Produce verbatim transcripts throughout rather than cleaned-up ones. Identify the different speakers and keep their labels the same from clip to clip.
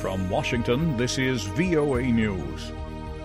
Speaker 1: From Washington, this is V O A News.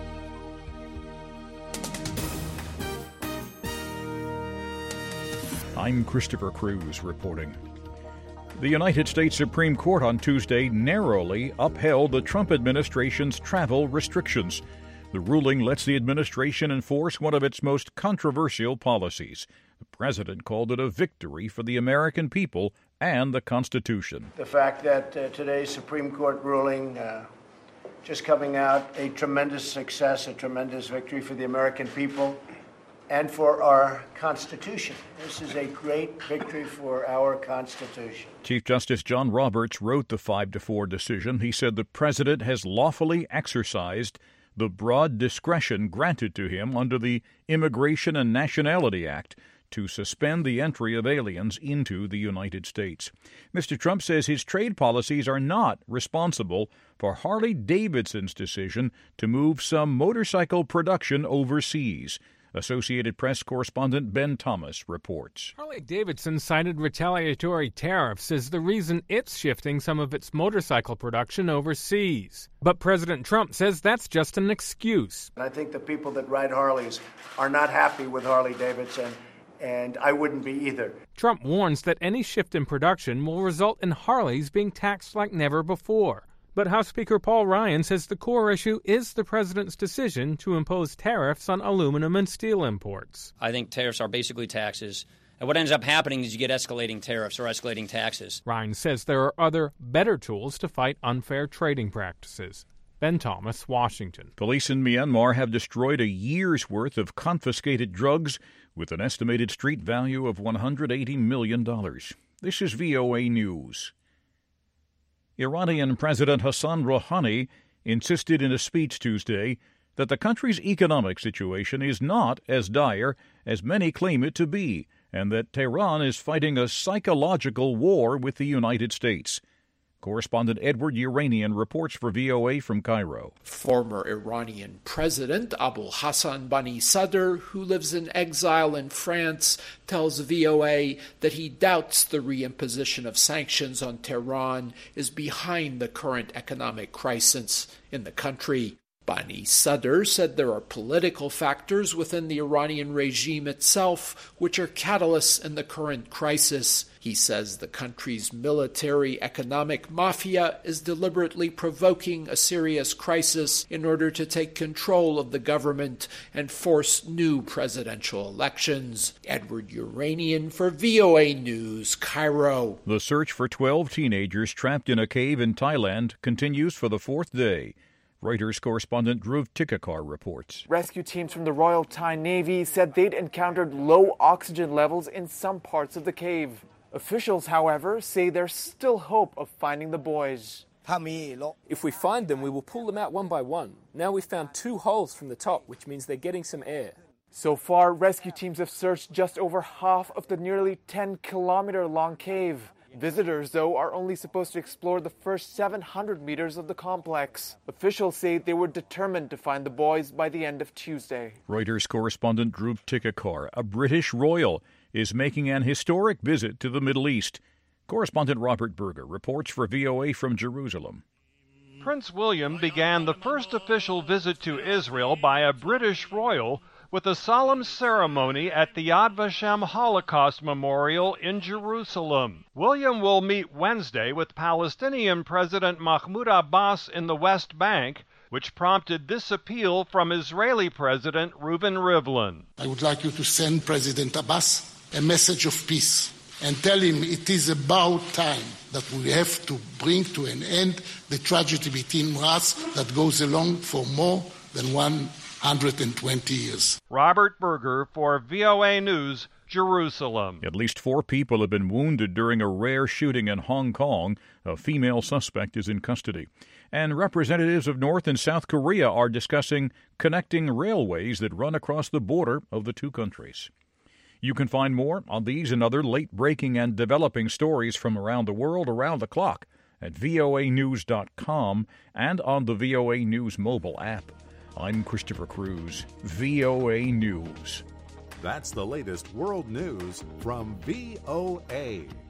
Speaker 1: I'm Christopher Cruz reporting. The United States Supreme Court on Tuesday narrowly upheld the Trump administration's travel restrictions. The ruling lets the administration enforce one of its most controversial policies. The president called it a victory for the American people and the Constitution.
Speaker 2: The fact that uh, today's Supreme Court ruling uh, just coming out, a tremendous success, a tremendous victory for the American people and for our Constitution. This is a great victory for our Constitution.
Speaker 1: Chief Justice John Roberts wrote the five to four decision. He said the president has lawfully exercised the broad discretion granted to him under the Immigration and Nationality Act to suspend the entry of aliens into the United States. Mister Trump says his trade policies are not responsible for Harley-Davidson's decision to move some motorcycle production overseas. Associated Press correspondent Ben Thomas reports.
Speaker 3: Harley-Davidson cited retaliatory tariffs as the reason it's shifting some of its motorcycle production overseas. But President Trump says that's just an excuse.
Speaker 2: I think the people that ride Harleys are not happy with Harley-Davidson, and I wouldn't be either.
Speaker 3: Trump warns that any shift in production will result in Harleys being taxed like never before. But House Speaker Paul Ryan says the core issue is the president's decision to impose tariffs on aluminum and steel imports.
Speaker 4: I think tariffs are basically taxes. And what ends up happening is you get escalating tariffs or escalating taxes.
Speaker 3: Ryan says there are other, better tools to fight unfair trading practices. Ben Thomas, Washington.
Speaker 1: Police in Myanmar have destroyed a year's worth of confiscated drugs with an estimated street value of one hundred eighty million dollars. This is V O A News. Iranian President Hassan Rouhani insisted in a speech Tuesday that the country's economic situation is not as dire as many claim it to be, and that Tehran is fighting a psychological war with the United States. Correspondent Edward Uranian reports for V O A from Cairo.
Speaker 5: Former Iranian President Abu Hassan Bani Sadr, who lives in exile in France, tells V O A that he doubts the reimposition of sanctions on Tehran is behind the current economic crisis in the country. Bani Sadr said there are political factors within the Iranian regime itself which are catalysts in the current crisis. He says the country's military-economic mafia is deliberately provoking a serious crisis in order to take control of the government and force new presidential elections. Edward Uranian for V O A News, Cairo.
Speaker 1: The search for twelve teenagers trapped in a cave in Thailand continues for the fourth day. Reuters correspondent Dhruv Tikekar reports.
Speaker 6: Rescue teams from the Royal Thai Navy said they'd encountered low oxygen levels in some parts of the cave. Officials, however, say there's still hope of finding the boys.
Speaker 7: If we find them, we will pull them out one by one. Now we've found two holes from the top, which means they're getting some air.
Speaker 6: So far, rescue teams have searched just over half of the nearly ten kilometer long cave. Visitors, though, are only supposed to explore the first seven hundred meters of the complex. Officials say they were determined to find the boys by the end of Tuesday.
Speaker 1: Reuters correspondent Dhruv Tikekar, a British royal, is making an historic visit to the Middle East. Correspondent Robert Berger reports for V O A from Jerusalem.
Speaker 8: Prince William began the first official visit to Israel by a British royal with a solemn ceremony at the Yad Vashem Holocaust Memorial in Jerusalem. William will meet Wednesday with Palestinian President Mahmoud Abbas in the West Bank, which prompted this appeal from Israeli President Reuven Rivlin.
Speaker 9: I would like you to send President Abbas a message of peace and tell him it is about time that we have to bring to an end the tragedy between us that goes along for more than one hundred twenty years.
Speaker 8: Robert Berger for V O A News, Jerusalem.
Speaker 1: At least four people have been wounded during a rare shooting in Hong Kong. A female suspect is in custody. And representatives of North and South Korea are discussing connecting railways that run across the border of the two countries. You can find more on these and other late-breaking and developing stories from around the world around the clock at V O A news dot com and on the V O A News mobile app. I'm Christopher Cruz, V O A News.
Speaker 10: That's the latest world news from V O A.